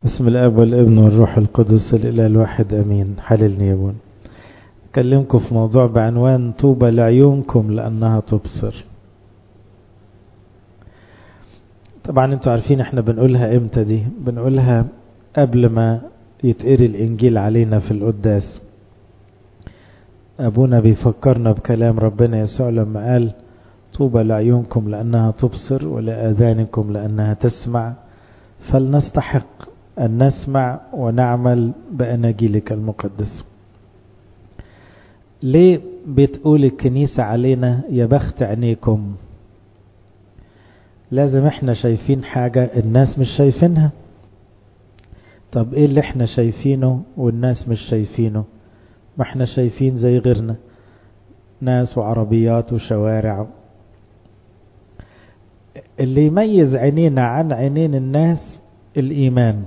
بسم الاب والابن والروح القدس الاله الواحد امين. حللني يا ابون. اكلمكم في موضوع بعنوان طوبى لعيونكم لانها تبصر. طبعا انتوا عارفين احنا بنقولها امتى دي؟ بنقولها قبل ما يتقري الانجيل علينا في القداس. ابونا بيفكرنا بكلام ربنا يسوع لما قال طوبى لعيونكم لانها تبصر ولاذانكم لانها تسمع، فلنستحق أن نسمع ونعمل بأناجيلك المقدس. ليه بتقول الكنيسة علينا يا بخت عينيكم؟ لازم احنا شايفين حاجة الناس مش شايفينها. طب ايه اللي احنا شايفينه والناس مش شايفينه؟ ما احنا شايفين زي غيرنا، ناس وعربيات وشوارع. اللي يميز عينينا عن عينين الناس الإيمان.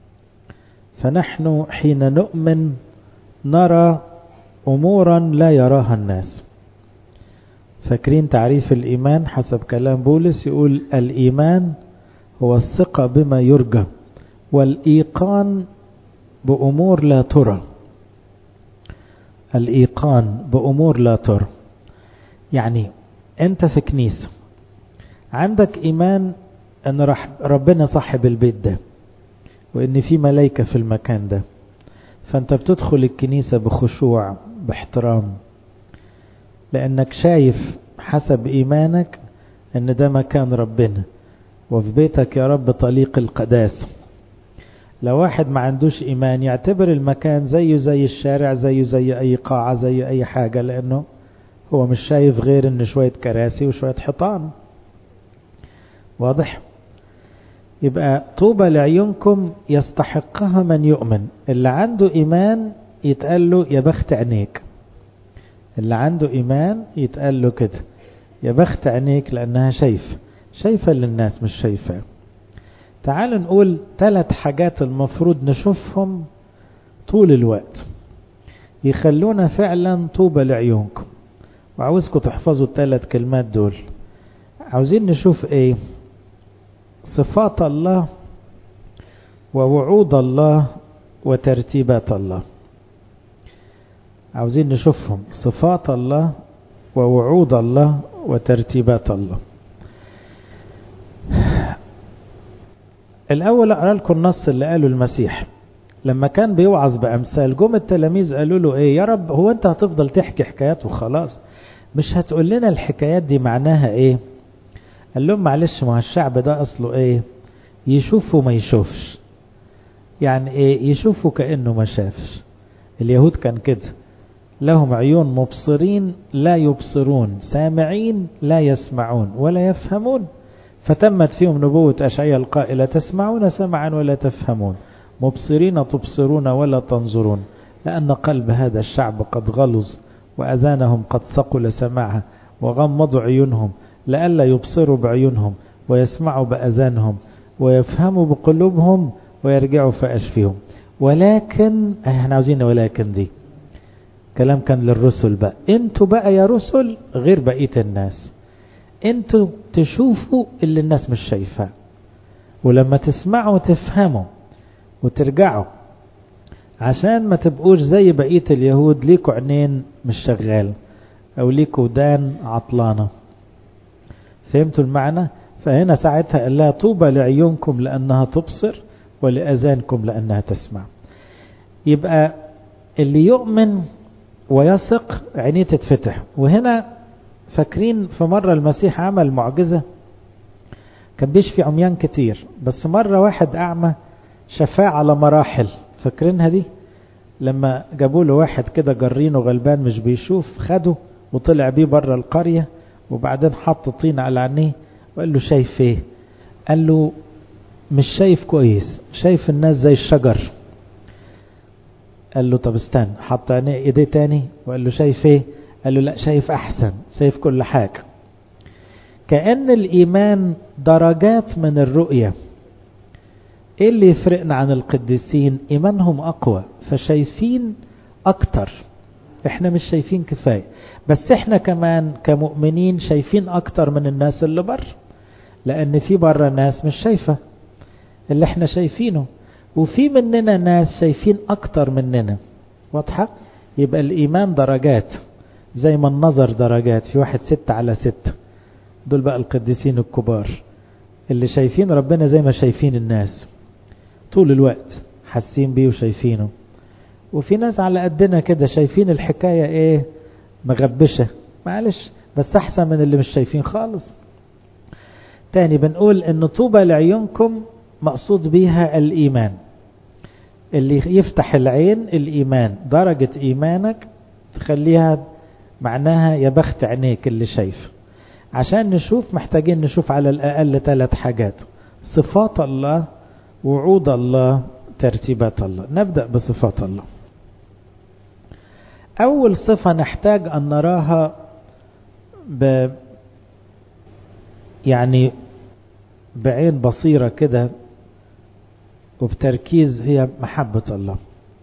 فنحن حين نؤمن نرى أمورا لا يراها الناس. فاكرين تعريف الإيمان حسب كلام بولس؟ يقول الإيمان هو الثقة بما يرجى والإيقان بأمور لا ترى. الإيقان بأمور لا ترى، يعني أنت في كنيسة عندك إيمان أن ربنا صاحب البيت ده وإن في ملائكة في المكان ده، فأنت بتدخل الكنيسة بخشوع باحترام، لأنك شايف حسب إيمانك أن ده مكان ربنا، وفي بيتك يا رب طليق القداسة. لو واحد ما عندوش إيمان يعتبر المكان زيه زي الشارع، زيه زي أي قاعة، زي أي حاجة، لأنه هو مش شايف غير أن شوية كراسي وشوية حيطان. واضح؟ يبقى طوبى لعيونكم يستحقها من يؤمن. اللي عنده إيمان يتقال له يا بخت عينيك. اللي عنده إيمان يتقال له كده يا بخت عينيك لأنها شايفة اللي الناس مش شايفة. تعالوا نقول 3 حاجات المفروض نشوفهم طول الوقت يخلونا فعلا طوبى لعيونكم. وعاوزكم تحفظوا ال3 كلمات دول. عاوزين نشوف ايه؟ صفات الله ووعود الله وترتيبات الله. عاوزين نشوفهم صفات الله ووعود الله وترتيبات الله. الأول أقرأ لكم النص اللي قاله المسيح لما كان بيوعظ بأمثال. جم التلاميذ قالوا له ايه يا رب، هو انت هتفضل تحكي حكايات وخلاص؟ مش هتقول لنا الحكايات دي معناها ايه؟ قال لهم معلش، ما الشعب ده اصله ايه؟ يشوف وما يشوفش. يعني ايه يشوفوا كأنه ما شافش؟ اليهود كان كده، لهم عيون مبصرين لا يبصرون، سامعين لا يسمعون ولا يفهمون. فتمت فيهم نبوة أشعياء القائلة تسمعون سمعا ولا تفهمون، مبصرين تبصرون ولا تنظرون، لأن قلب هذا الشعب قد غلظ وأذانهم قد ثقل سماعها، وغمضوا عيونهم لئلا يبصروا بعيونهم ويسمعوا بأذانهم ويفهموا بقلوبهم ويرجعوا فأشفيهم. ولكن احنا عاوزين ولكن دي كلام كان للرسل بقى. انتوا بقى يا رسل غير بقية الناس، انتوا تشوفوا اللي الناس مش شايفاه، ولما تسمعوا تفهموا وترجعوا، عشان ما تبقوش زي بقية اليهود ليكوا عينين مش شغال او ليكوا ودان عطلانة. فهمتوا المعنى؟ فهنا ساعتها قال لها طوبى لعيونكم لأنها تبصر ولأذانكم لأنها تسمع. يبقى اللي يؤمن ويثق عينيه تتفتح. وهنا فاكرين في مرة المسيح عمل معجزة، كان بيشفي عميان كتير، بس مرة واحد أعمى شفاه على مراحل. فاكرينها دي؟ لما جابوا له واحد كده جرينه غلبان مش بيشوف، خده وطلع بيه بره القرية، وبعدين حط طين على عينيه وقال له شايف ايه؟ قال له مش شايف كويس، شايف الناس زي الشجر. قال له طب استنى، حط عينيه ايديه تاني وقال له شايف ايه؟ قال له لا شايف احسن، شايف كل حاجة. كأن الإيمان درجات من الرؤية. ايه اللي يفرقنا عن القديسين؟ إيمانهم أقوى فشايفين أكتر، احنا مش شايفين كفاية، بس احنا كمان كمؤمنين شايفين أكتر من الناس اللي بره، لأن في بره ناس مش شايفة اللي احنا شايفينه. وفي مننا ناس شايفين أكتر مننا. واضحة؟ يبقى الإيمان درجات، زي ما النظر درجات. في واحد 6/6، دول بقى القديسين الكبار اللي شايفين ربنا زي ما شايفين الناس طول الوقت، حاسين بيه وشايفينه. وفي ناس على قدنا كده شايفين الحكاية ايه، مغبشة، معلش، بس احسن من اللي مش شايفين خالص. تاني بنقول ان طوبى لعيونكم مقصود بيها الإيمان، اللي يفتح العين الإيمان، درجة إيمانك تخليها معناها يا بخت عينيك اللي شايف. عشان نشوف محتاجين نشوف على الأقل 3 حاجات: صفات الله، وعود الله، ترتيبات الله. نبدأ بصفات الله. أول صفة نحتاج أن نراها يعني بعين بصيرة كده وبتركيز هي محبة الله.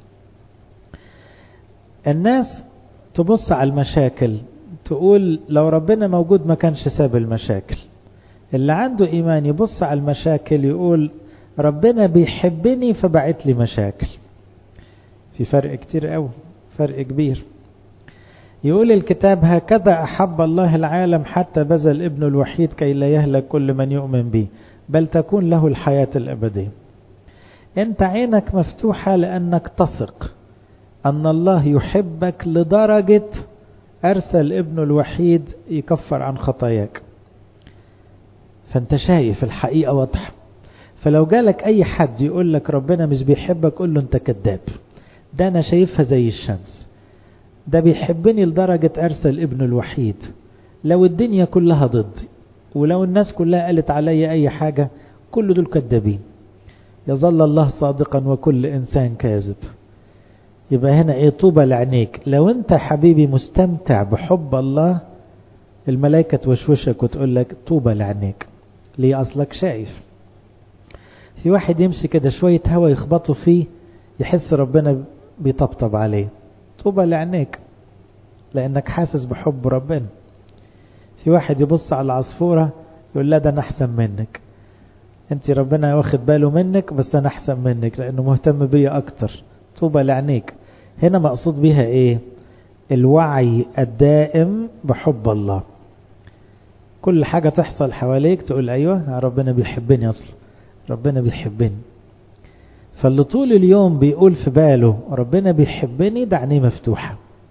الناس تبص على المشاكل تقول لو ربنا موجود ما كانش ساب المشاكل. اللي عنده إيمان يبص على المشاكل يقول ربنا بيحبني فبعت لي مشاكل. في فرق كتير قوي، فرق كبير. يقول الكتاب هكذا أحب الله العالم حتى بذل ابنه الوحيد كي لا يهلك كل من يؤمن به بل تكون له الحياة الأبدية. انت عينك مفتوحة لأنك تثق أن الله يحبك لدرجة أرسل ابنه الوحيد يكفر عن خطاياك. فانت شايف الحقيقة واضحة. فلو جالك أي حد يقول لك ربنا مش بيحبك قول له انت كذاب، ده أنا شايفها زي الشمس، ده بيحبني لدرجة أرسل ابنه الوحيد. لو الدنيا كلها ضدي ولو الناس كلها قالت علي أي حاجة كل دول كذابين، يظل الله صادقا وكل إنسان كاذب. يبقى هنا ايه؟ طوبى لعينيك. لو انت حبيبي مستمتع بحب الله الملائكة توشوشك وتقول لك طوبى لعينيك. ليه؟ أصلك شايف. في واحد يمشي كده شوية هوا يخبطوا فيه يحس ربنا بيطبطب عليه، طوبى لعينيك لأنك حاسس بحب ربنا. في واحد يبص على العصفورة يقول لا ده أنا أحسن منك، انت ربنا واخد باله منك بس أنا أحسن منك لأنه مهتم بيا أكتر، طوبى لعينيك. هنا مقصود بيها ايه؟ الوعي الدائم بحب الله. كل حاجة تحصل حواليك تقول ايوه ربنا بيحبني، اصلا ربنا بيحبني. فاللي طول اليوم بيقول في باله ربنا بيحبني ده عينيه مفتوحة.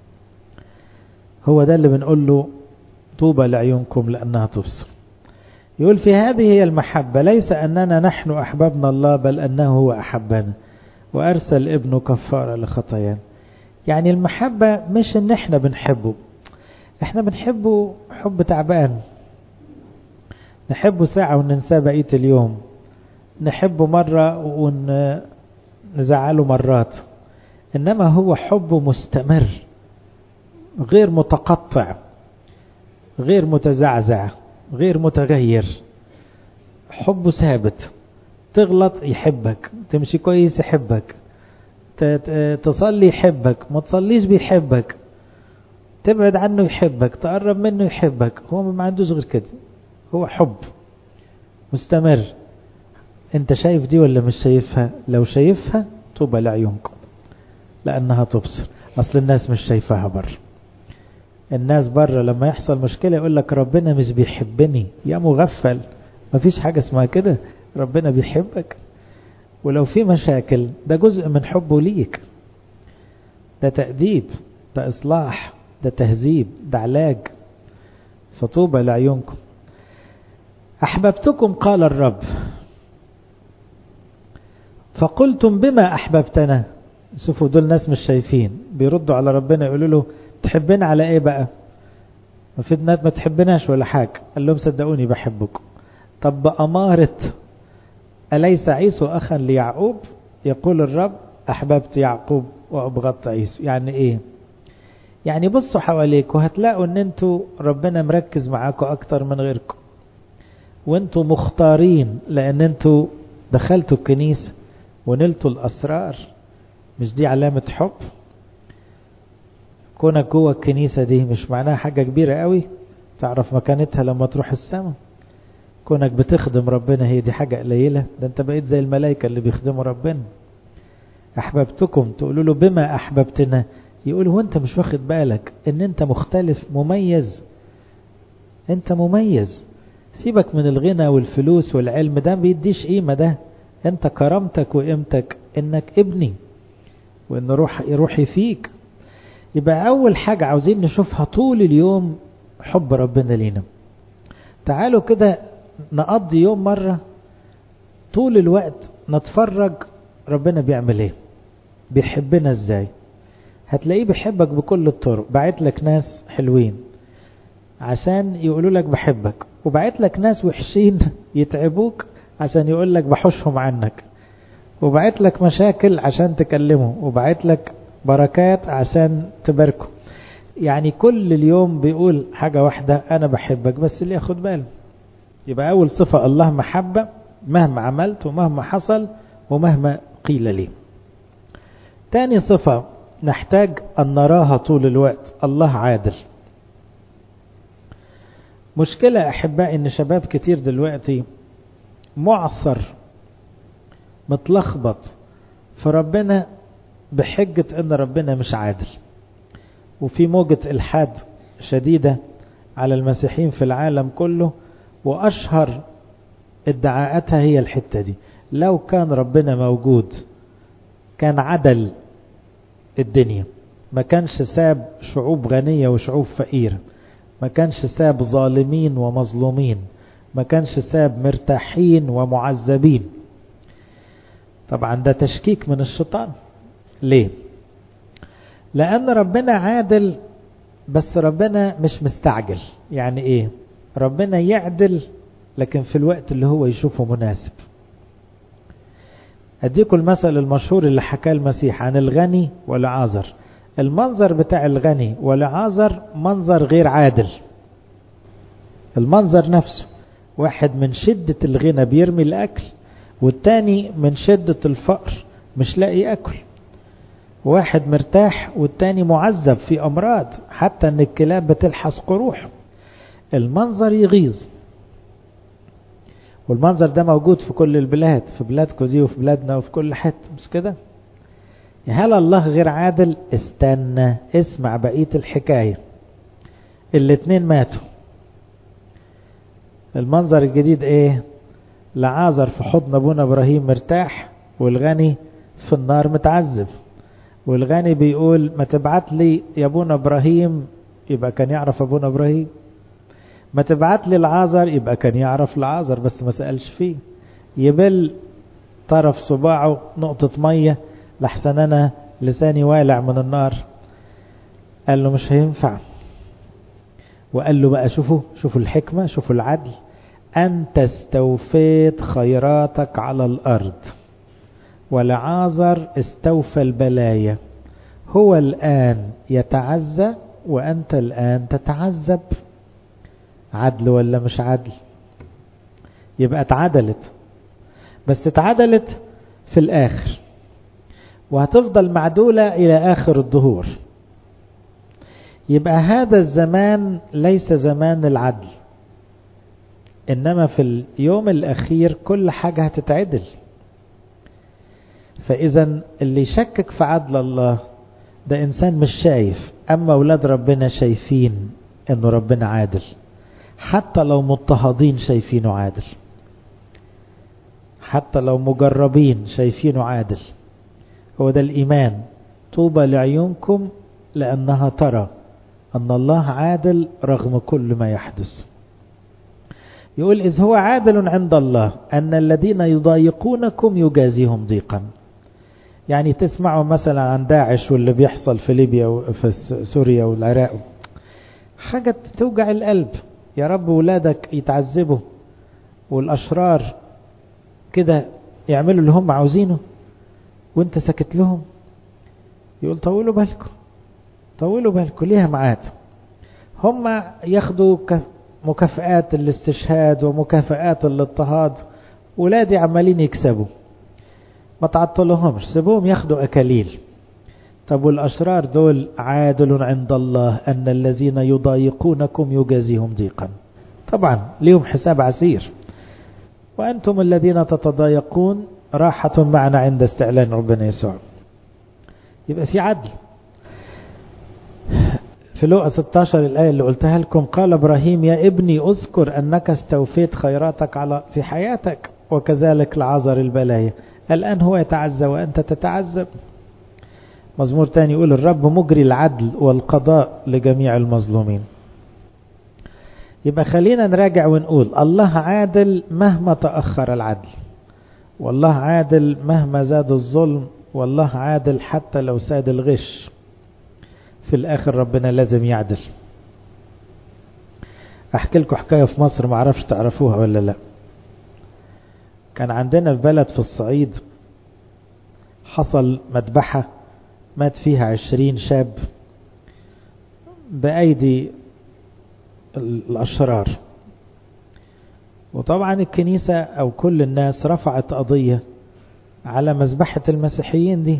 هو ده اللي بنقول له طوبى لعيونكم لأنها تبصر. يقول في هذه هي المحبة ليس أننا نحن أحببنا الله بل أنه هو أحبنا وأرسل ابنه كفارة لخطايانا. يعني المحبة مش ان احنا بنحبه، احنا بنحبه حب تعبان، نحبه ساعة وننساه بقية اليوم، نحبه مرة ونزعله مرات. انما هو حب مستمر غير متقطع غير متزعزع غير متغير، حبه ثابت. تغلط يحبك، تمشي كويس يحبك، تصلي يحبك، ما تصليش بيحبك، تبعد عنه يحبك، تقرب منه يحبك. هو ما عندوش غير كده، هو حب مستمر. انت شايف دي ولا مش شايفها؟ لو شايفها طوبى لعيونكم لأنها تبصر. أصل الناس مش شايفاها بره. الناس بره لما يحصل مشكلة يقول لك ربنا مش بيحبني. يا مغفل، ما فيش حاجة اسمها كده. ربنا بيحبك، ولو في مشاكل ده جزء من حبه ليك، ده تأديب، ده إصلاح، ده تهذيب، ده علاج. فطوبى لعيونكم. أحببتكم قال الرب فقلتم بما أحببتنا. شوفوا دول ناس مش شايفين بيردوا على ربنا يقولوا له تحبنا على ايه بقى؟ في ناس ما تحبناش ولا حاجة. قال لهم صدقوني بحبكم. طب بأمارة أليس عيسو أخا ليعقوب؟ يقول الرب أحببت يعقوب وأبغضت عيسو. يعني ايه؟ يعني بصوا حواليك وهتلاقوا ان انتوا ربنا مركز معاكم اكتر من غيركم، وانتوا مختارين لان انتوا دخلتوا الكنيسة ونلتوا الأسرار. مش دي علامة حب؟ كونك جوه الكنيسة دي مش معناها حاجة كبيرة قوي، تعرف مكانتها لما تروح السماء. كونك بتخدم ربنا هي دي حاجة قليلة، ده انت بقيت زي الملائكة اللي بيخدموا ربنا. أحببتكم تقولوا له بما أحببتنا، يقول هو أنت مش واخد بالك أن أنت مختلف مميز؟ أنت مميز، سيبك من الغنى والفلوس والعلم، ده بيديش قيمة. ده أنت كرامتك وقيمتك أنك ابني، وأن روحي فيك. يبقى أول حاجة عاوزين نشوفها طول اليوم حب ربنا لينا. تعالوا كده نقضي يوم مرة طول الوقت نتفرج ربنا بيعمل ايه، بيحبنا ازاي. هتلاقيه بيحبك بكل الطرق. بعت لك ناس حلوين عشان يقولوا لك بحبك، وبعت لك ناس وحشين يتعبوك عشان يقول لك بحوشهم عنك، وبعت لك مشاكل عشان تكلمه، وبعت لك بركات عشان تباركه. يعني كل اليوم بيقول حاجة واحدة، أنا بحبك، بس اللي ياخد باله. يبقى أول صفة الله محبة، مهما عملت ومهما حصل ومهما قيل لي. تاني صفة نحتاج أن نراها طول الوقت، الله عادل. مشكلة أحباء إن شباب كتير دلوقتي معصر متلخبط في ربنا بحجة إن ربنا مش عادل، وفي موجة إلحاد شديدة على المسيحيين في العالم كله، وأشهر ادعاءاتها هي الحتة دي. لو كان ربنا موجود كان عدل الدنيا، ما كانش ساب شعوب غنية وشعوب فقيرة، ما كانش ساب ظالمين ومظلومين، ما كانش ساب مرتاحين ومعذبين. طبعا ده تشكيك من الشيطان. ليه؟ لأن ربنا عادل، بس ربنا مش مستعجل. يعني ايه؟ ربنا يعدل لكن في الوقت اللي هو يشوفه مناسب. أديكم المثل المشهور اللي حكاه المسيح عن الغني والعازر. المنظر بتاع الغني والعازر منظر غير عادل. المنظر نفسه، واحد من شدة الغنى بيرمي الأكل، والتاني من شدة الفقر مش لاقي أكل. واحد مرتاح والتاني معذب في أمراض، حتى أن الكلاب بتلحس قروح. المنظر يغيظ. والمنظر ده موجود في كل البلاد، في بلادكم دي وفي بلادنا وفي كل حتة، مش كده؟ هل الله غير عادل؟ استنى اسمع بقية الحكاية. الاتنين ماتوا. المنظر الجديد ايه؟ لعازر في حضن ابونا ابراهيم مرتاح، والغني في النار متعذب. والغني بيقول ما تبعت لي يا ابونا ابراهيم، يبقى كان يعرف ابونا ابراهيم. ما تبعت لي العازر، يبقى كان يعرف العازر بس ما سألش فيه. يبل طرف صباعه نقطة مية لحسن انا لساني والع من النار. قال له مش هينفع. وقال له بقى شوفوا الحكمة، شوفوا العدل. أنت استوفيت خيراتك على الأرض، ولعازر استوفى البلايا. هو الآن يتعزى وأنت الآن تتعذب. عدل ولا مش عدل؟ يبقى اتعدلت، بس اتعدلت في الآخر، وهتفضل معدولة إلى آخر الظهور. يبقى هذا الزمان ليس زمان العدل، إنما في اليوم الأخير كل حاجة هتتعدل. فإذا اللي يشكك في عدل الله ده إنسان مش شايف. أما أولاد ربنا شايفين إنه ربنا عادل، حتى لو مضطهدين شايفينه عادل، حتى لو مجربين شايفينه عادل. هو ده الإيمان. طوبى لعيونكم لأنها ترى أن الله عادل رغم كل ما يحدث. يقول إذ هو عادل عند الله أن الذين يضايقونكم يجازيهم ضيقا. يعني تسمعوا مثلا عن داعش واللي بيحصل في ليبيا وفي سوريا والعراق، حاجة توجع القلب. يا رب ولادك يتعذبوا والأشرار كده يعملوا اللي هم عاوزينه وانت سكت لهم. يقول طولوا بالكم ليها معاد. هم ياخدوا مكافآت الاستشهاد ومكافآت الاضطهاد، ولادي عمالين يكسبوا، ما تعطلهمش، سيبوهم ياخدوا أكاليل. طب والأشرار دول عادل عند الله أن الذين يضايقونكم يجازيهم ضيقا. طبعا ليهم حساب عسير. وأنتم الذين تتضايقون راحة معنا عند استعلان ربنا يسوع. يبقى في عدل. في لوقا 16 الآية اللي قلتها لكم، قال إبراهيم يا ابني أذكر أنك استوفيت خيراتك في حياتك وكذلك لعازر البلايا، الآن هو يتعزى وأنت تتعذب. مزمور تاني يقول الرب مجري العدل والقضاء لجميع المظلومين. يبقى خلينا نراجع ونقول الله عادل مهما تأخر العدل، والله عادل مهما زاد الظلم، والله عادل حتى لو ساد الغش، في الآخر ربنا لازم يعدل. أحكي لكم حكاية في مصر، معرفش تعرفوها ولا لا. كان عندنا في بلد في الصعيد حصل مذبحة مات فيها 20 شاب بأيدي الأشرار، وطبعا الكنيسة أو كل الناس رفعت قضية على مذبحة المسيحيين دي.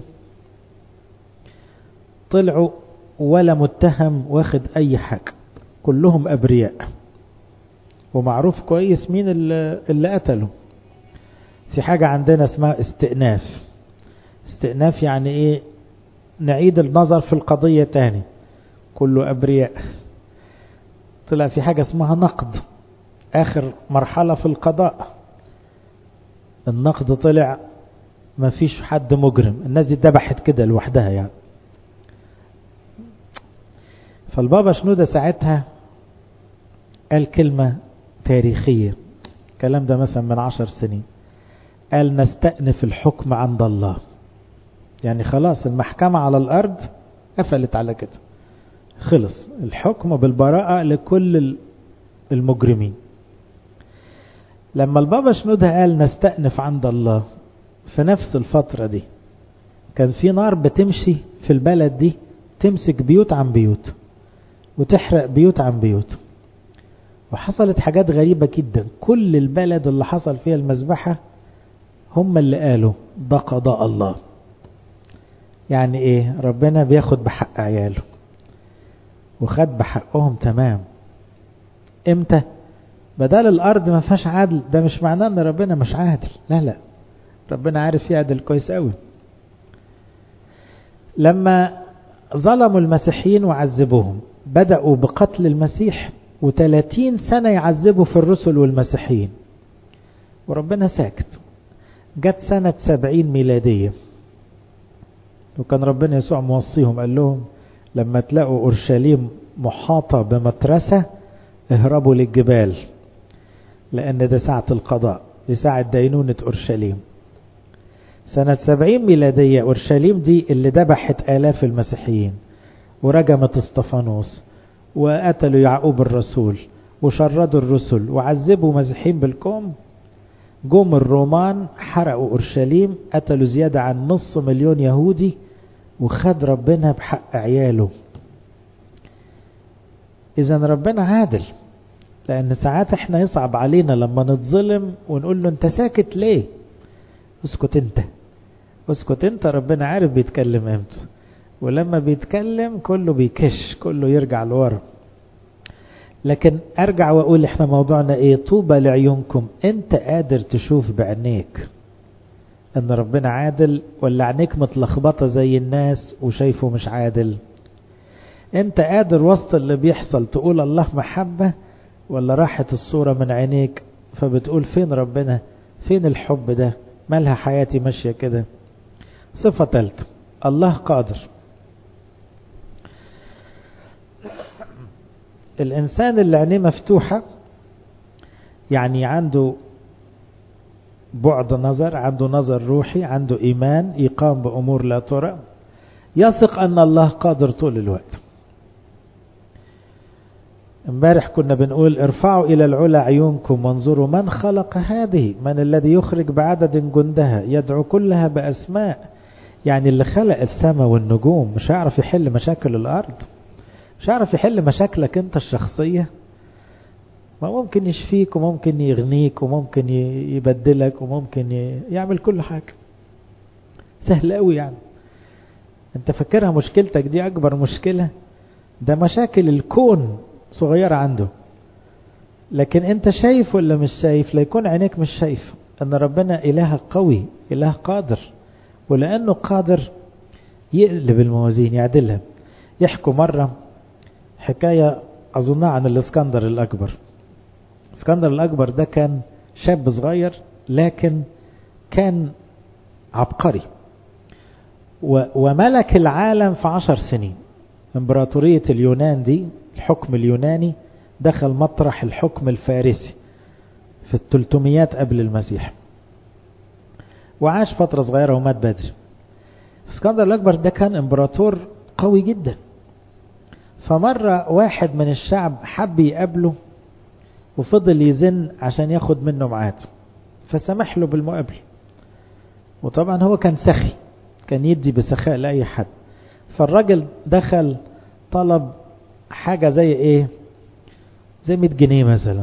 طلعوا ولا متهم واخد أي حاجة، كلهم أبرياء، ومعروف كويس مين اللي قتلوا. في حاجة عندنا اسمها استئناف. استئناف يعني ايه؟ نعيد النظر في القضية تاني، كله أبرياء. طلع في حاجة اسمها نقد، آخر مرحلة في القضاء. النقد طلع ما فيش حد مجرم، الناس دي اتذبحت كده لوحدها يعني. فالبابا شنودة ساعتها قال كلمة تاريخية، الكلام ده مثلا من 10 سنين، قال نستأنف الحكم عند الله. يعني خلاص المحكمة على الأرض قفلت على كده، خلص الحكم بالبراءة لكل المجرمين. لما البابا شنودة قال نستأنف عند الله، في نفس الفترة دي كان في نار بتمشي في البلد دي، تمسك بيوت عن بيوت وتحرق بيوت عن بيوت، وحصلت حاجات غريبة جدا. كل البلد اللي حصل فيها المذبحة هم اللي قالوا ده قضاء الله. يعني ايه؟ ربنا بياخد بحق عياله، وخد بحقهم تمام. امتى؟ بدل الارض ما فيهاش عدل، ده مش معناه ان ربنا مش عادل، لا لا، ربنا عارف يعدل كويس قوي. لما ظلموا المسيحيين وعذبوهم، بدأوا بقتل المسيح، و30 سنة يعذبوا في الرسل والمسيحيين، وربنا ساكت. جت سنة 70 ميلادية، وكان ربنا يسوع موصيهم، قال لهم لما تلاقوا أورشليم محاطة بمترسة اهربوا للجبال، لأن ده ساعة القضاء، دي ساعة دينونة أورشليم. سنة 70 ميلادية أورشليم دي اللي ذبحت آلاف المسيحيين، ورجمت اسطفانوس، وقتلوا يعقوب الرسول، وشردوا الرسل، وعذبوا مسيحيين بالكوم. جم الرومان حرقوا أورشليم، قتلوا زيادة عن 500,000 يهودي، وخد ربنا بحق عياله. إذن ربنا عادل، لأن ساعات احنا يصعب علينا لما نتظلم ونقول له انت ساكت ليه؟ اسكت انت، اسكت انت. ربنا عارف بيتكلم امتى، ولما بيتكلم كله بيكش، كله يرجع لورا. لكن ارجع واقول احنا موضوعنا ايه؟ طوبى لعيونكم، انت قادر تشوف بعينيك ان ربنا عادل، ولا عينيك متلخبطة زي الناس وشايفه مش عادل؟ انت قادر وسط اللي بيحصل تقول الله محبة، ولا راحت الصورة من عينيك فبتقول فين ربنا؟ فين الحب ده؟ مالها حياتي ماشية كده؟ صفة ثالثة، الله قادر. الإنسان اللي عينيه مفتوحة، يعني عنده بعد نظر، عنده نظر روحي، عنده إيمان، يقام بأمور لا ترى، يثق أن الله قادر طول الوقت. امبارح كنا بنقول ارفعوا إلى العلا عيونكم وانظروا من خلق هذه، من الذي يخرج بعدد جندها، يدعو كلها بأسماء. يعني اللي خلق السماء والنجوم مش هيعرف يحل مشاكل الأرض؟ مش هيعرف يحل مشاكلك انت الشخصية؟ ما ممكن يشفيك، وممكن يغنيك، وممكن يبدلك، وممكن يعمل كل حاجة. سهل قوي يعني. انت فكرها مشكلتك دي اكبر مشكلة؟ ده مشاكل الكون صغيرة عنده. لكن انت شايف ولا مش شايف؟ لا يكون عينيك مش شايف ان ربنا اله قوي، اله قادر. ولانه قادر يقلب الموازين يعدلها. يحكوا مرة حكاية أظنها عن الإسكندر الأكبر. الإسكندر الأكبر ده كان شاب صغير لكن كان عبقري وملك العالم في 10 سنين. امبراطورية اليونان دي، الحكم اليوناني دخل مطرح الحكم الفارسي في 300 قبل المسيح، وعاش فترة صغيرة ومات بدري. اسكندر الأكبر ده كان امبراطور قوي جدا. فمرة واحد من الشعب حب يقابله وفضل يزن عشان ياخد منه ميعاد، فسمح له بالمقابل. وطبعا هو كان سخي، كان يدي بسخاء لأي حد. فالراجل دخل طلب حاجة زي ايه، زي 100 جنيه مثلا.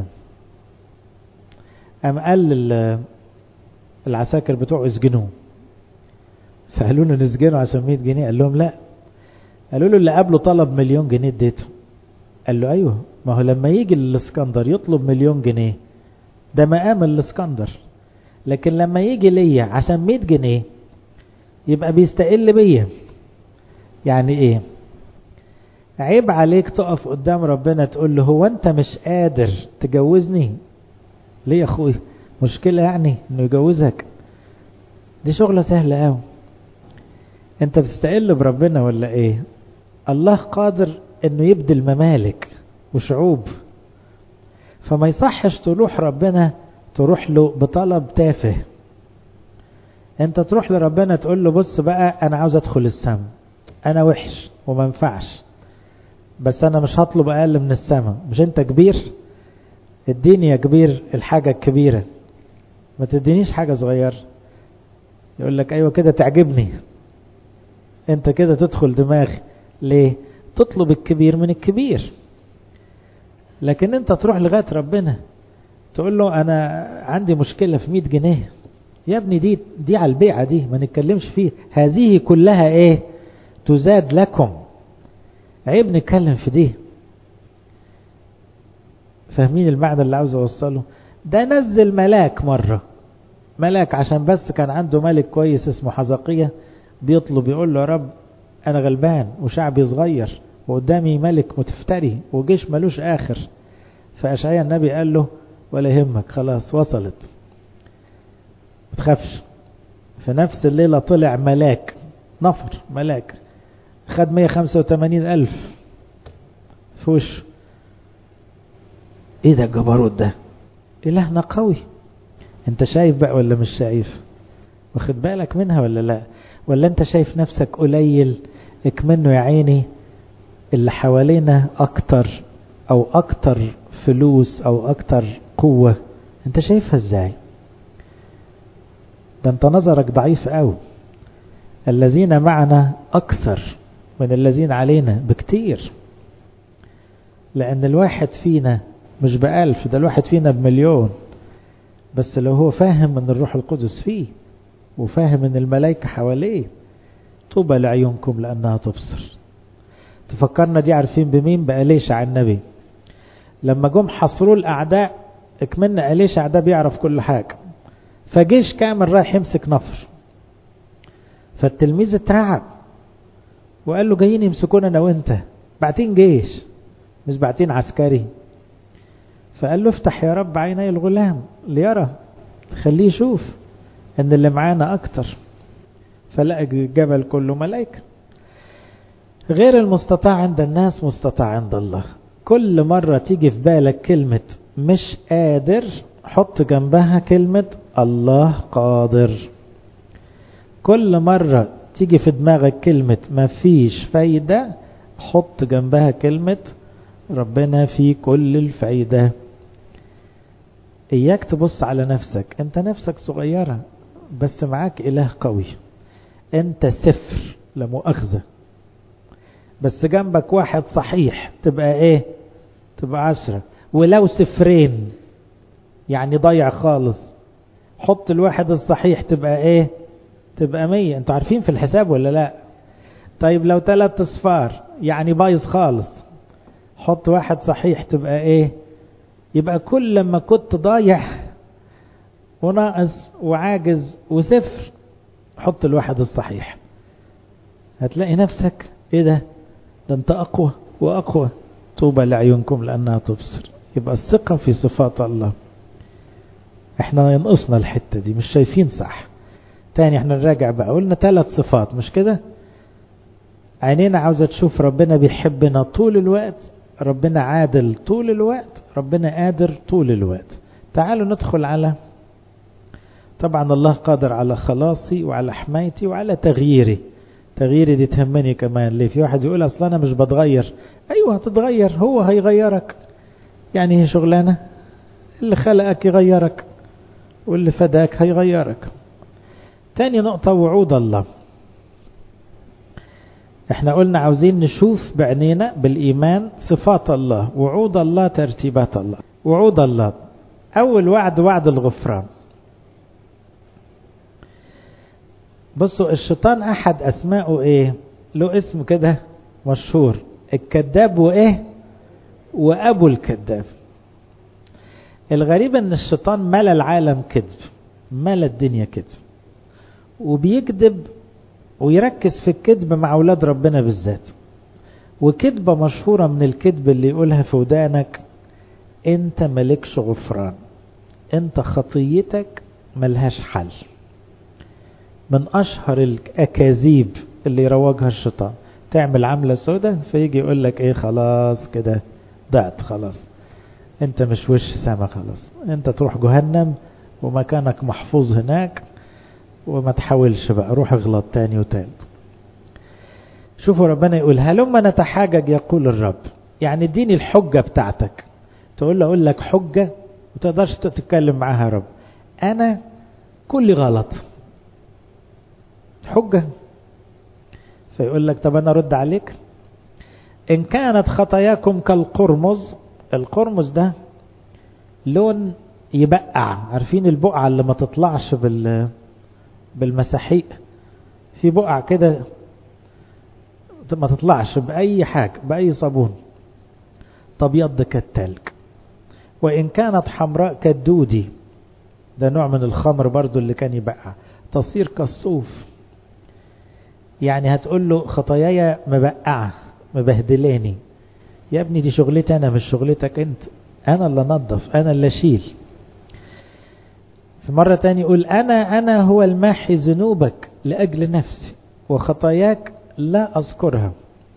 قام قال العساكر بتوعه اسجنوه. فقالوا له نسجنه عشان 100 جنيه؟ قال لهم لا. قالوا له اللي قبله طلب 1,000,000 جنيه اديته. قال له ايوه، ما هو لما يجي الاسكندر يطلب 1,000,000 جنيه ده مقام الاسكندر، لكن لما يجي ليا عشان 100 جنيه يبقى بيستقل بيا. يعني ايه؟ عيب عليك تقف قدام ربنا تقول له هو انت مش قادر تجوزني ليه يا اخوي؟ مشكلة يعني انه يجوزك؟ دي شغلة سهلة قوي. انت بتستقل بربنا ولا ايه؟ الله قادر انه يبدل ممالك وشعوب، فما يصحش تروح ربنا تروح له بطلب تافه. انت تروح لربنا تقول له بص بقى انا عاوز ادخل السماء، انا وحش وما ينفعش، بس انا مش هطلب اقل من السماء. مش انت كبير؟ اديني يا كبير الحاجة الكبيرة، ما تدينيش حاجة صغيرة. يقول لك ايوه كده تعجبني، انت كده تدخل دماغي. ليه؟ تطلب الكبير من الكبير. لكن انت تروح لغاية ربنا تقول له انا عندي مشكلة في 100 جنيه يا ابني، دي على البيعة دي ما نتكلمش فيه، هذه كلها ايه؟ تزاد لكم. عيب نتكلم في دي. فاهمين المعنى اللي عاوز اوصله؟ ده نزل ملاك مرة، ملاك عشان بس كان عنده ملك كويس اسمه حزقية بيطلب يقول له يا رب انا غلبان وشعبي صغير وقدامي ملك متفتري وجيش ملوش اخر. فأشعياء النبي قال له ولا يهمك خلاص وصلت، متخافش. في نفس الليلة طلع ملاك، نفر ملاك خد 185,000 في وشه. ايه ده الجبروت ده؟ إلهنا قوي. انت شايف بقى ولا مش شايف؟ واخد بالك منها ولا لا؟ ولا انت شايف نفسك قليل اكمنه يا عيني اللي حوالينا اكتر او اكتر فلوس او اكتر قوة؟ انت شايفها ازاي؟ ده انت نظرك ضعيف قوي. الذين معنا اكثر من الذين علينا بكتير، لان الواحد فينا مش ب1000، ده الواحد فينا ب1,000,000. بس لو هو فاهم ان الروح القدس فيه وفاهم ان الملائكة حواليه. طوبى لعيونكم لانها تبصر. تفكرنا دي عارفين بمين؟ بأليشع النبي. لما جم حصروا الاعداء اكملنا أليشع ده بيعرف كل حاجة، فجيش كامل رايح يمسك نفر. فالتلميذ اترعب وقال له جايين يمسكونا انا وانت، بعتين جيش مش بعتين عسكري. فقال له افتح يا رب عيني الغلام ليرى، خليه يشوف ان اللي معانا اكتر. فلقى الجبل كله ملائكة. غير المستطاع عند الناس مستطاع عند الله. كل مرة تيجي في بالك كلمة مش قادر حط جنبها كلمة الله قادر. كل مرة تيجي في دماغك كلمة ما فيش فايدة حط جنبها كلمة ربنا في كل الفايدة. إياك تبص على نفسك، انت نفسك صغيرة بس معاك إله قوي. انت صفر لا مؤاخذة، بس جنبك واحد صحيح تبقى ايه؟ تبقى 10. ولو صفرين يعني ضيع خالص، حط الواحد الصحيح تبقى ايه؟ تبقى 100. انتوا عارفين في الحساب ولا لا؟ طيب لو 3 اصفار يعني بايظ خالص، حط واحد صحيح تبقى ايه؟ يبقى كل لما كنت ضايع وناقص وعاجز وصفر حط الواحد الصحيح. هتلاقي نفسك ايه ده انت اقوى واقوى. طوبى لعيونكم لانها تبصر. يبقى الثقة في صفات الله. احنا ينقصنا الحتة دي، مش شايفين صح. تاني احنا نراجع بقى، قلنا 3 صفات مش كده؟ عينينا عاوزة تشوف ربنا بيحبنا طول الوقت، ربنا عادل طول الوقت، ربنا قادر طول الوقت. تعالوا ندخل على، طبعا الله قادر على خلاصي وعلى حمايتي وعلى تغييري. تغييري دي تهمني كمان. ليه؟ في واحد يقول اصلا انا مش بتغير. ايوه هتتغير، هو هيغيرك. يعني هي شغلانة؟ اللي خلقك يغيرك واللي فداك هيغيرك. تاني نقطة وعود الله. احنا قلنا عاوزين نشوف بعينينا بالإيمان صفات الله، وعود الله، ترتيبات الله. وعود الله، أول وعد وعد الغفران. بصوا الشيطان أحد أسماءه إيه؟ له اسم كده مشهور، الكذاب وإيه؟ وأبو الكذاب. الغريب أن الشيطان ملا العالم كذب، ملا الدنيا كذب، وبيكذب ويركز في الكذب مع أولاد ربنا بالذات. وكذبة مشهورة من الكذب اللي يقولها في ودانك، انت ملكش غفران، انت خطيتك ملهاش حل. من أشهر الأكاذيب اللي يروجها الشيطان. تعمل عملة سودة فيجي يقول لك ايه، خلاص كده ضعت، خلاص انت مش وش سما، خلاص انت تروح جهنم ومكانك محفوظ هناك، وما تحاولش بقى، روح اغلط تاني وتالت. شوفوا ربنا يقول هلما نتحاجج يقول الرب. يعني اديني الحجة بتاعتك. تقول له اقول لك حجة وتقدرش تتكلم معاها يا رب، انا كل غلط حجة. فيقول لك طب انا ارد عليك. ان كانت خطاياكم كالقرمز. القرمز ده لون يبقع، عارفين البقعة اللي ما تطلعش بالمساحيق، في بقع كده ما تطلعش بأي حاجة، بأي صابون. تبيض كالتلج. وإن كانت حمراء كالدودي، ده نوع من الخمر برضو اللي كان يبقع، تصير كالصوف. يعني هتقول له خطاياي مبقعة مبهدلاني، يا ابني دي شغلتي أنا مش شغلتك أنت، أنا اللي نظف، أنا اللي أشيل. في مرة تاني يقول أنا هو الماحي ذنوبك لأجل نفسي وخطاياك لا أذكرها.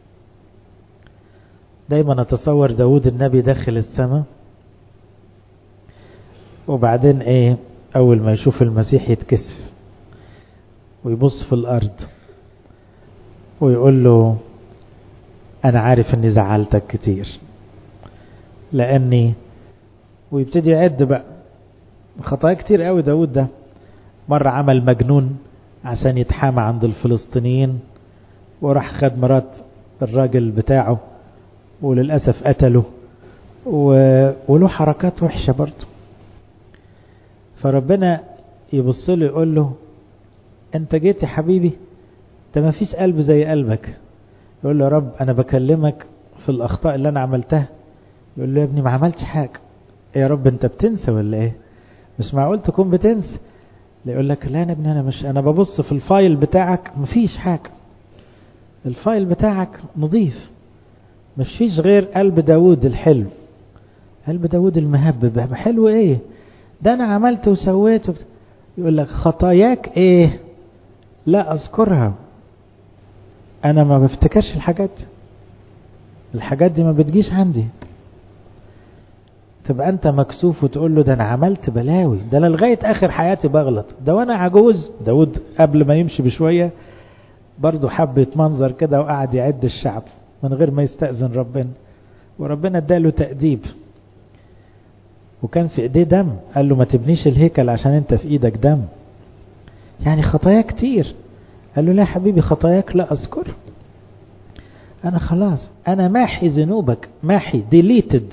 دايما أتصور داود النبي داخل السماء، وبعدين ايه، أول ما يشوف المسيح يتكسف ويبص في الأرض ويقول له أنا عارف أني زعلتك كتير لأني، ويبتدي يعد بقى خطايا كتير قوي. داود ده مرة عمل مجنون عشان يتحامى عند الفلسطينيين، وراح خد مرات الراجل بتاعه وللأسف قتله، وله حركات وحشة برضه. فربنا يبص له يقول له انت جيت يا حبيبي، انت ما فيش قلب زي قلبك. يقول له يا رب انا بكلمك في الاخطاء اللي انا عملتها. يقول له يا ابني ما عملتش حاجة. يا رب انت بتنسى ولا ايه؟ مش معقول تكون بتنسى. يقول لك لا يا ابني انا ببص في الفايل بتاعك مفيش حاجة، الفايل بتاعك نظيف، مش فيش غير قلب داود الحلو، قلب داود المهبب. حلو ايه ده، انا عملت وسويت. يقول لك خطاياك ايه لا اذكرها، انا ما بفتكرش الحاجات دي ما بتجيش عندي. تبقى انت مكسوف وتقول له ده انا عملت بلاوي، ده انا لغاية اخر حياتي بغلط، ده وانا عجوز. داود قبل ما يمشي بشوية برضو حب يتمنظر كده وقعد يعد الشعب من غير ما يستأذن ربنا، وربنا اداله تأديب، وكان في ايديه دم. قال له ما تبنيش الهيكل عشان انت في ايدك دم، يعني خطايا كتير. قال له لا حبيبي خطاياك لا اذكر، انا خلاص انا ماحي ذنوبك، ماحي ديليتد،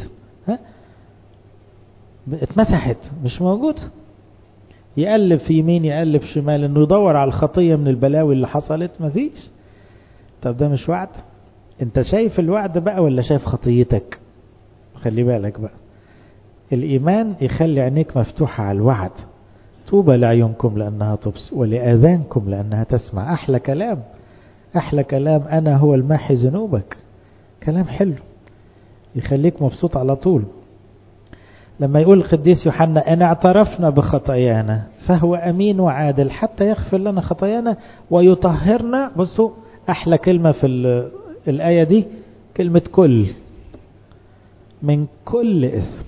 اتمسحت مش موجود. يقلب في يمين يقلب شمال انه يدور على الخطية من البلاوي اللي حصلت، مفيش. طب ده مش وعد؟ انت شايف الوعد بقى ولا شايف خطيتك؟ خلي بالك بقى، الإيمان يخلي عينيك مفتوحة على الوعد. طوبى لعيونكم لأنها تبصر ولآذانكم لأنها تسمع. أحلى كلام، أحلى كلام أنا هو الماحي ذنوبك، كلام حلو يخليك مبسوط على طول. لما يقول القديس يوحنا إن اعترفنا بخطايانا فهو أمين وعادل حتى يغفر لنا خطايانا ويطهرنا. بصوا أحلى كلمة في الآية دي كلمة كل، من كل إثم،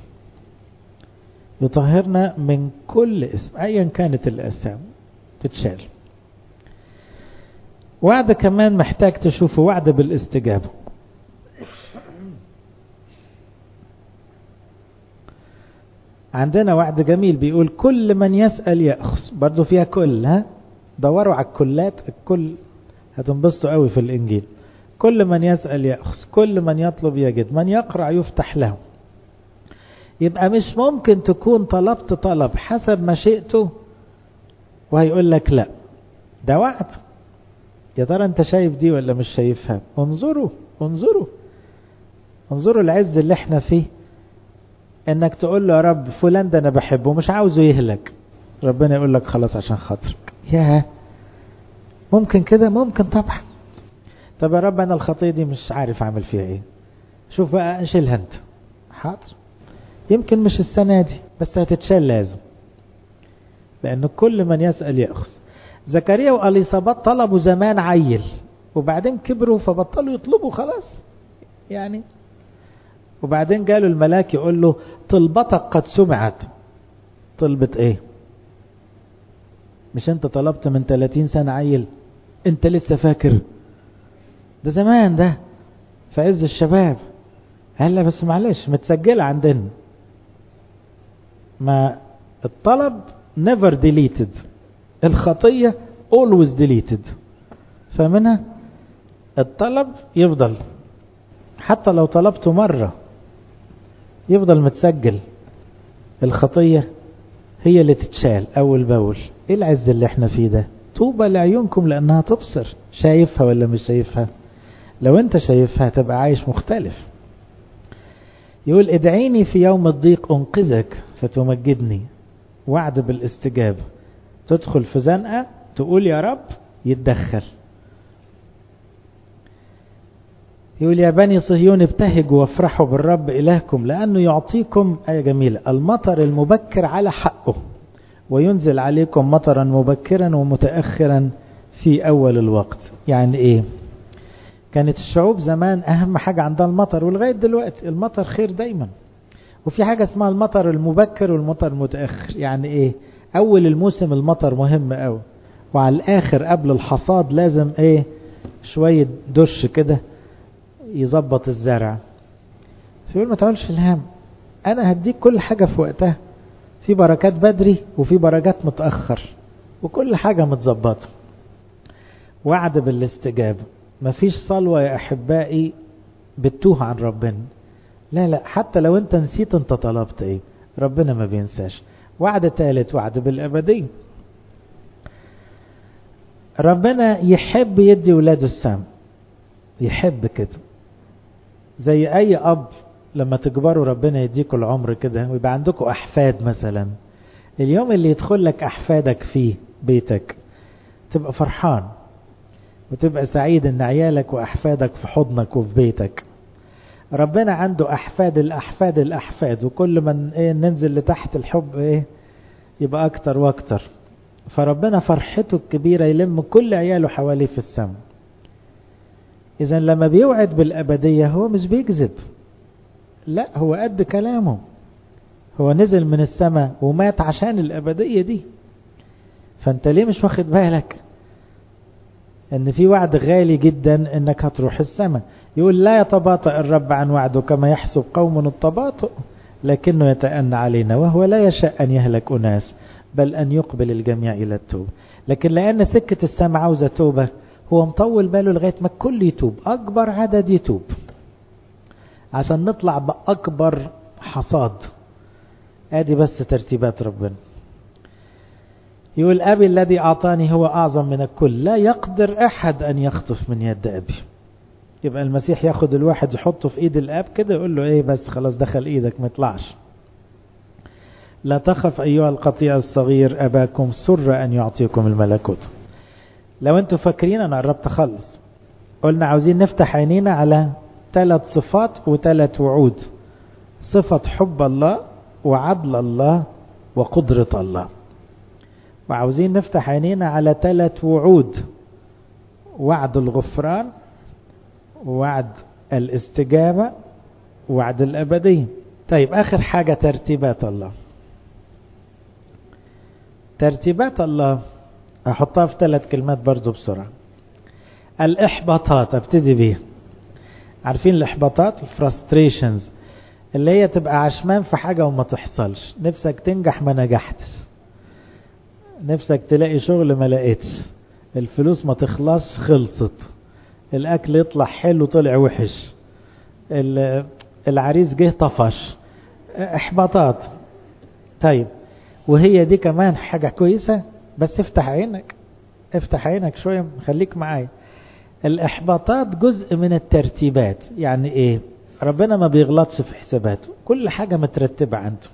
يطهرنا من كل إثم أيا كانت الآثام تتشال. وعد كمان محتاج تشوفه، وعد بالاستجابة. عندنا وعد جميل بيقول كل من يسأل يأخذ، برضو فيها كل، ها دوروا على الكلات، الكل هتنبسطوا قوي في الإنجيل. كل من يسأل يأخذ، كل من يطلب يجد، من يقرأ يفتح له. يبقى مش ممكن تكون طلبت طلب حسب مشيئته وهيقول لك لا، ده وعد. يا ترى انت شايف دي ولا مش شايفها؟ انظروا انظروا انظروا العز اللي احنا فيه، انك تقول له يا رب فلان ده انا بحبه مش عاوزه يهلك، ربنا يقول لك خلاص عشان خاطرك. ياه، ممكن كده؟ ممكن طبعا. طب يا رب انا الخطية دي مش عارف اعمل فيها ايه، شوف بقى اشيلها انت. حاضر، يمكن مش السنة دي بس هتتشال لازم، لأن كل من يسأل يأخذ. زكريا وأليصابات طلبوا زمان عيل وبعدين كبروا فبطلوا يطلبوا خلاص يعني. وبعدين جاله الملاك يقول له طلبتك قد سمعت. طلبة ايه؟ مش انت طلبت من 30 سنة عيل؟ انت لسه فاكر؟ ده زمان، ده في عز الشباب. هلا بس معلش متسجلة عندنا، ما الطلب never deleted، الخطية always deleted. فمنها الطلب يفضل حتى لو طلبته مرة يفضل متسجل، الخطية هي اللي تتشال أول بأول. ايه العز اللي احنا فيه ده؟ طوبى لعيونكم لأنها تبصر. شايفها ولا مش شايفها؟ لو انت شايفها تبقى عايش مختلف. يقول ادعيني في يوم الضيق انقذك فتمجدني. وعد بالاستجابة، تدخل في زنقة تقول يا رب يتدخل. يقول يا بني صهيون ابتهجوا وافرحوا بالرب إلهكم لأنه يعطيكم، آية جميلة، المطر المبكر على حقه وينزل عليكم مطرا مبكرا ومتأخرا في أول الوقت. يعني ايه؟ كانت الشعوب زمان أهم حاجة عندها المطر، ولغاية دلوقتي المطر خير دايما. وفي حاجة اسمها المطر المبكر والمطر المتأخر. يعني ايه؟ أول الموسم المطر مهم قوي، وعلى الآخر قبل الحصاد لازم ايه؟ شوية دش كده يظبط الزرع. فيقول ما تعملش الهم، أنا هديك كل حاجة في وقتها، في بركات بدري وفي بركات متأخر وكل حاجة متظبطة. وعد بالاستجابة. مفيش صلوة يا أحبائي بتوه عن ربنا، لا لا، حتى لو انت نسيت انت طلبت ايه ربنا ما بينساش. وعد ثالث، وعد بالأبدية. ربنا يحب يدي ولاده السام، يحب كده. زي اي اب لما تكبروا ربنا يديكوا العمر كده ويبقى عندكوا احفاد مثلا، اليوم اللي يدخل لك احفادك فيه بيتك تبقى فرحان وتبقى سعيد ان عيالك واحفادك في حضنك وفي بيتك. ربنا عنده احفاد الاحفاد الاحفاد، وكل من ننزل لتحت الحب يبقى اكتر واكتر. فربنا فرحته الكبيرة يلم كل عياله حواليه في السماء. اذا لما بيوعد بالابدية هو مش بيكذب، لا هو قد كلامه. هو نزل من السماء ومات عشان الابدية دي. فانت ليه مش واخد بالك ان في وعد غالي جدا انك هتروح السماء؟ يقول لا يتباطأ الرب عن وعده كما يحسب قوم التباطؤ، لكنه يتأنى علينا وهو لا يشاء أن يهلك أناس بل أن يقبل الجميع إلى التوبة. لكن لأن سكة السماء عاوزة توبة هو مطول باله لغاية ما الكل يتوب، أكبر عدد يتوب عشان نطلع بأكبر حصاد. ادي بس ترتيبات ربنا. يقول أبي الذي أعطاني هو أعظم من الكل، لا يقدر أحد أن يخطف من يد أبي. يبقى المسيح ياخد الواحد يحطه في ايد الاب كده يقول له بس خلاص دخل ايدك ما يطلعش. لا تخف ايها القطيع الصغير اباكم سر ان يعطيكم الملكوت. لو انتوا فاكرين انا قربت اخلص، قلنا عاوزين نفتح عينينا على 3 صفات و3 وعود. صفة حب الله وعدل الله وقدرة الله. وعاوزين نفتح عينينا على 3 وعود: وعد الغفران، وعد الاستجابة، وعد الأبدية. طيب آخر حاجة ترتيبات الله. ترتيبات الله أحطها في 3 كلمات برضو بسرعة. الإحباطات ابتدي بيها. عارفين الإحباطات؟ الفرستريشنز، اللي هي تبقى عشمان في حاجة وما تحصلش، نفسك تنجح ما نجحتش، نفسك تلاقي شغل ما لقيتش، الفلوس ما تخلص خلصت، الأكل يطلع حلو طلع وحش، العريس جه طفش. إحباطات. طيب وهي دي كمان حاجة كويسة، بس افتح عينك، افتح عينك شوية، خليك معايا. الإحباطات جزء من الترتيبات. يعني ايه؟ ربنا ما بيغلطش في حساباته، كل حاجة مترتبة عنده.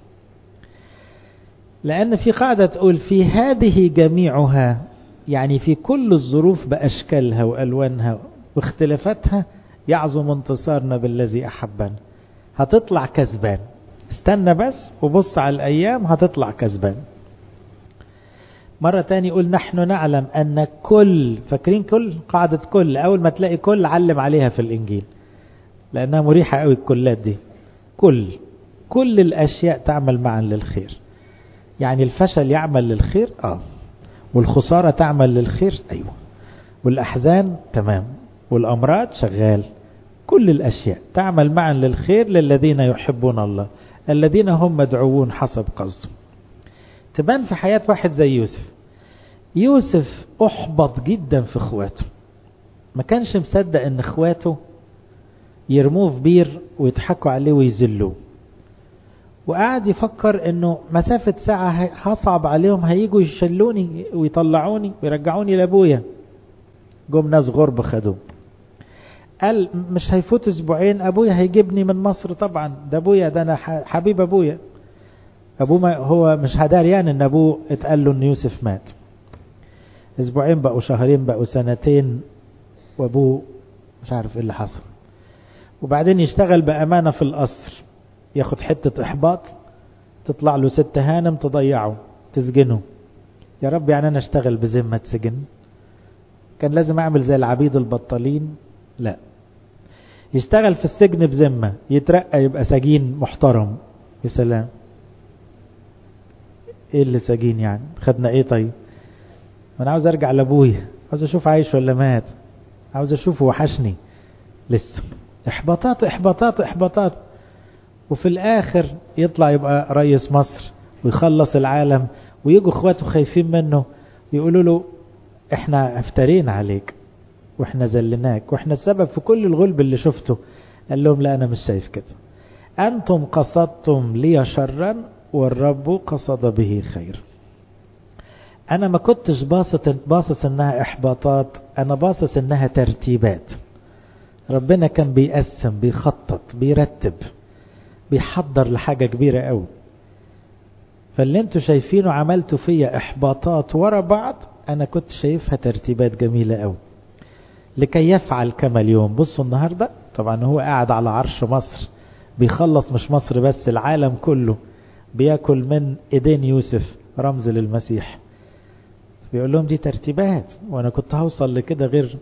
لأن في قاعدة تقول في هذه جميعها، يعني في كل الظروف بأشكالها وألوانها واختلافاتها يعظم انتصارنا بالذي أحبنا. هتطلع كسبان، استنى بس وبص على الأيام هتطلع كسبان. مرة تاني يقول نحن نعلم أن كل، فاكرين كل؟ قاعدة كل، أول ما تلاقي كل علم عليها في الإنجيل لأنها مريحة قوي الكلات دي. كل الأشياء تعمل معا للخير. يعني الفشل يعمل للخير، والخسارة تعمل للخير، أيوة، والأحزان تمام، والأمراض شغال. كل الأشياء تعمل معا للخير للذين يحبون الله الذين هم مدعوون حسب قصده. تبان في حياة واحد زي يوسف. يوسف أحبط جدا في اخواته، ما كانش مصدق ان اخواته يرموه في بير ويضحكوا عليه ويذلوه، وقعد يفكر انه مسافة ساعة هصعب عليهم، هيجوا يشلوني ويطلعوني ويرجعوني لابويا. جم ناس غرب خدوه. قال مش هيفوت اسبوعين ابويا هيجيبني من مصر، طبعا ده ابويا، ده انا حبيب ابويا. ابوه ما هو مش هداريان ان ابوه اتقال له ان يوسف مات. اسبوعين بقوا شهرين بقوا سنتين، وابوه مش عارف ايه اللي حصل. وبعدين يشتغل بامانة في القصر، ياخد حتة احباط، تطلع له 6 هانم تضيعه تسجنه. يا رب يعني انا اشتغل بذمة سجن؟ كان لازم اعمل زي العبيد البطالين؟ لا، يشتغل في السجن بذمة، يترقى يبقى سجين محترم. يا سلام، ايه اللي سجين يعني؟ خدنا ايه؟ طيب انا عاوز ارجع لابويا، عاوز اشوف عايش ولا مات، عاوز اشوفه وحشني. لسه احباطات احباطات احباطات. وفي الاخر يطلع يبقى رئيس مصر ويخلص العالم، ويجوا اخواته خايفين منه يقولوا له احنا افترينا عليك واحنا زلناك واحنا السبب في كل الغلب اللي شفته. قال لهم لا، انا مش شايف كده، انتم قصدتم لي شرا والرب قصد به خير. انا ما كنتش باصص انها احباطات، انا باصص انها ترتيبات. ربنا كان بيقسم، بيخطط، بيرتب، بيحضر لحاجة كبيرة قوي. فاللي انتوا شايفينه عملتوا فيا احباطات ورا بعض، انا كنت شايفها ترتيبات جميلة قوي لكي يفعل كما اليوم. بصوا النهاردة طبعا هو قاعد على عرش مصر بيخلص، مش مصر بس، العالم كله بياكل من ايدين يوسف رمز للمسيح. بيقول لهم دي ترتيبات، وانا كنت هوصل لكده غير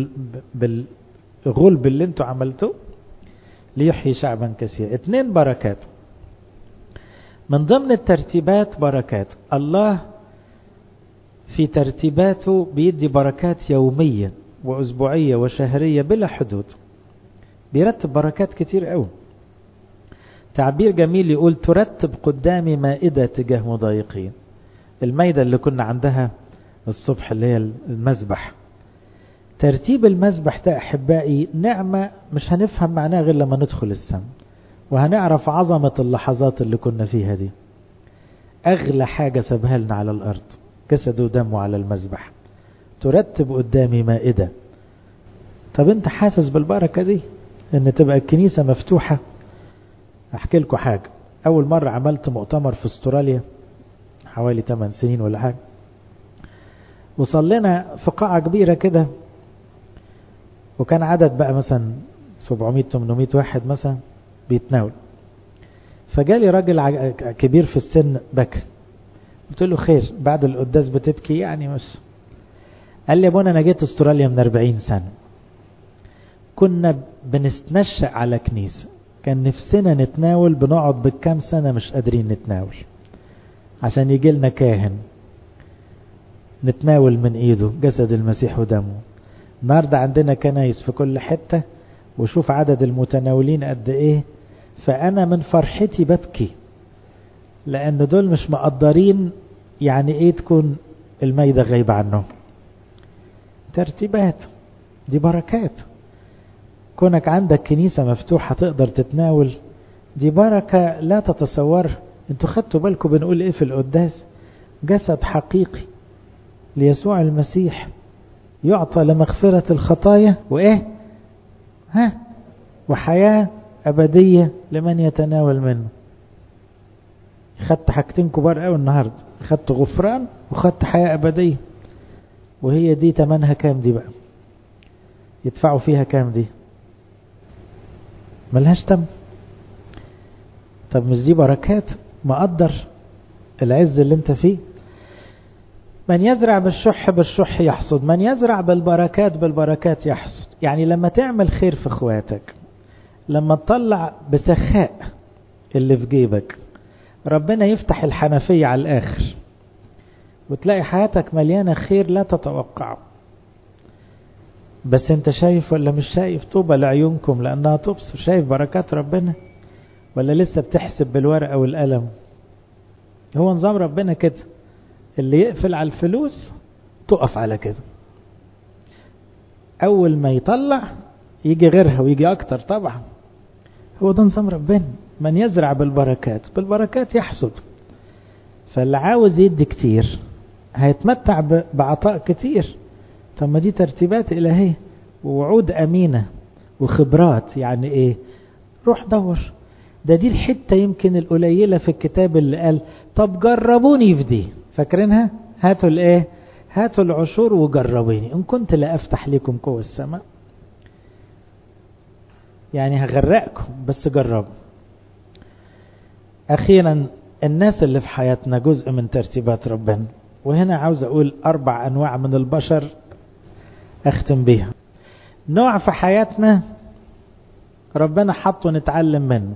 بالغلب اللي انتوا عملتوه ليحيي شعبا كثيرا. 2 بركات من ضمن الترتيبات. بركات الله في ترتيباته بيدي بركات يومية وأسبوعية وشهرية بلا حدود، بيرتب بركات كتير قوي. تعبير جميل يقول ترتب قدامي مائدة تجاه مضايقين. المائدة اللي كنا عندها الصبح اللي هي المذبح. ترتيب المذبح ده أحبائي نعمة مش هنفهم معناها غير لما ندخل السماء، وهنعرف عظمة اللحظات اللي كنا فيها دي. أغلى حاجة سابها لنا على الأرض جسده ودمه على المذبح. ترتب قدامي مائدة. طب انت حاسس بالبركة دي ان تبقى الكنيسة مفتوحة؟ احكي لكم حاجة. اول مرة عملت مؤتمر في استراليا حوالي 8 سنين ولا حاجة، وصلنا في قاعة كبيرة كده، وكان عدد بقى مثلا 700-800 واحد مثلا بيتناول. فجالي راجل كبير في السن بكى، قلت له خير بعد القداس بتبكي يعني؟ مش قال لي يا ابونا انا جيت استراليا من 40 سنة، كنا بنتنشأ على كنيسة، كان نفسنا نتناول، بنقعد بالكام سنة مش قادرين نتناول عشان يجي لنا كاهن نتناول من ايده جسد المسيح ودمه. النهارده عندنا كنايس في كل حتة وشوف عدد المتناولين قد ايه. فانا من فرحتي ببكي لان دول مش مقدرين يعني ايه تكون الميدة غايبة عنهم. ترتيبات دي بركات. كونك عندك كنيسة مفتوحة تقدر تتناول دي بركة لا تتصور. انتوا خدتوا بالكم بنقول ايه في القداس؟ جسد حقيقي ليسوع المسيح يعطى لمغفرة الخطايا وايه وحياة أبدية لمن يتناول منه. خدت حاجتين كبار قوي النهاردة، خدت غفران وخدت حياة أبدية. وهي دي تمنها كام دي بقى؟ يدفعوا فيها كام دي؟ ملهاش تم. طب مش دي بركات؟ مقدر العز اللي انت فيه؟ من يزرع بالشح بالشح يحصد، من يزرع بالبركات بالبركات يحصد. يعني لما تعمل خير في اخواتك، لما تطلع بسخاء اللي في جيبك، ربنا يفتح الحنفية على الآخر وتلاقي حياتك مليانة خير لا تتوقعه. بس انت شايف ولا مش شايف؟ طوبى لعيونكم لأنها تبصر. شايف بركات ربنا ولا لسه بتحسب بالورقة والقلم؟ هو نظام ربنا كده، اللي يقفل على الفلوس تقف على كده، أول ما يطلع يجي غيرها ويجي أكتر طبعا. هو ده نظام ربنا. من يزرع بالبركات بالبركات يحصد. فاللي عاوز يدي كتير هيتمتع بعطاء كتير. طب ما دي ترتيبات إلهية ووعود أمينة وخبرات. يعني إيه؟ روح دور. دي الحتة يمكن القليلة في الكتاب اللي قال طب جربوني في دي. فاكرينها؟ هاتوا الإيه؟ هاتوا العشور وجربوني إن كنت لا أفتح لكم قوة السماء. يعني هغرقكم بس جربوا. أخيرا الناس اللي في حياتنا جزء من ترتيبات ربنا. وهنا عاوز أقول 4 أنواع من البشر أختم بيها. نوع في حياتنا ربنا حطه نتعلم منه،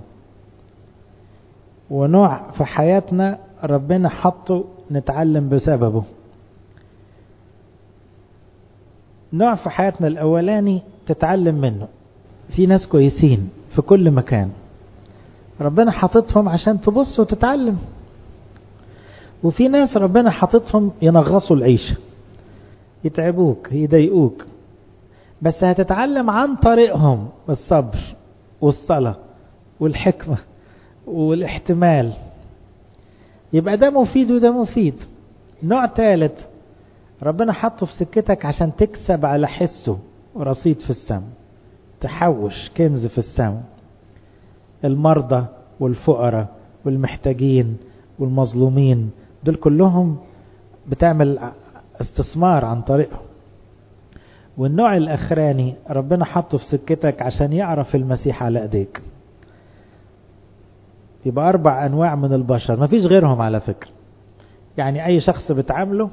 ونوع في حياتنا ربنا حطه نتعلم بسببه. نوع في حياتنا الأولاني تتعلم منه. في ناس كويسين في كل مكان ربنا حطتهم عشان تبص وتتعلم، وفي ناس ربنا حطتهم ينغصوا العيشة، يتعبوك يضايقوك، بس هتتعلم عن طريقهم الصبر والصلاة والحكمة والاحتمال. يبقى ده مفيد وده مفيد. نوع ثالث ربنا حطه في سكتك عشان تكسب على حسه رصيد في السماء، تحوش كنز في السماء. المرضى والفقراء والمحتاجين والمظلومين دول كلهم بتعمل استثمار عن طريقهم. والنوع الأخراني ربنا حطه في سكتك عشان يعرف المسيح على ايديك. يبقى 4 أنواع من البشر مفيش غيرهم على فكرة. يعني أي شخص بتعامله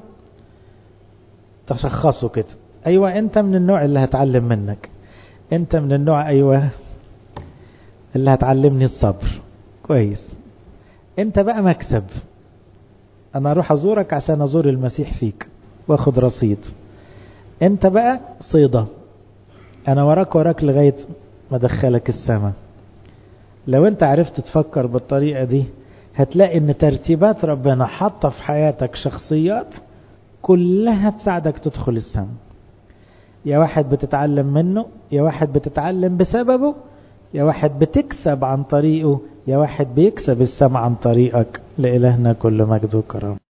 تشخصه كده، أيوة أنت من النوع اللي هتعلم منك، أنت من النوع أيوة اللي هتعلمني الصبر كويس، أنت بقى مكسب، أنا أروح أزورك عشان أزور المسيح فيك وأخد رصيد. أنت بقى صيدة، أنا وراك لغاية ما دخلك السماء. لو أنت عرفت تفكر بالطريقة دي هتلاقي أن ترتيبات ربنا حاطة في حياتك شخصيات كلها تساعدك تدخل السماء. يا واحد بتتعلم منه، يا واحد بتتعلم بسببه، يا واحد بتكسب عن طريقه، يا واحد بيكسب السماء عن طريقك. لإلهنا كل مجد وكرامة.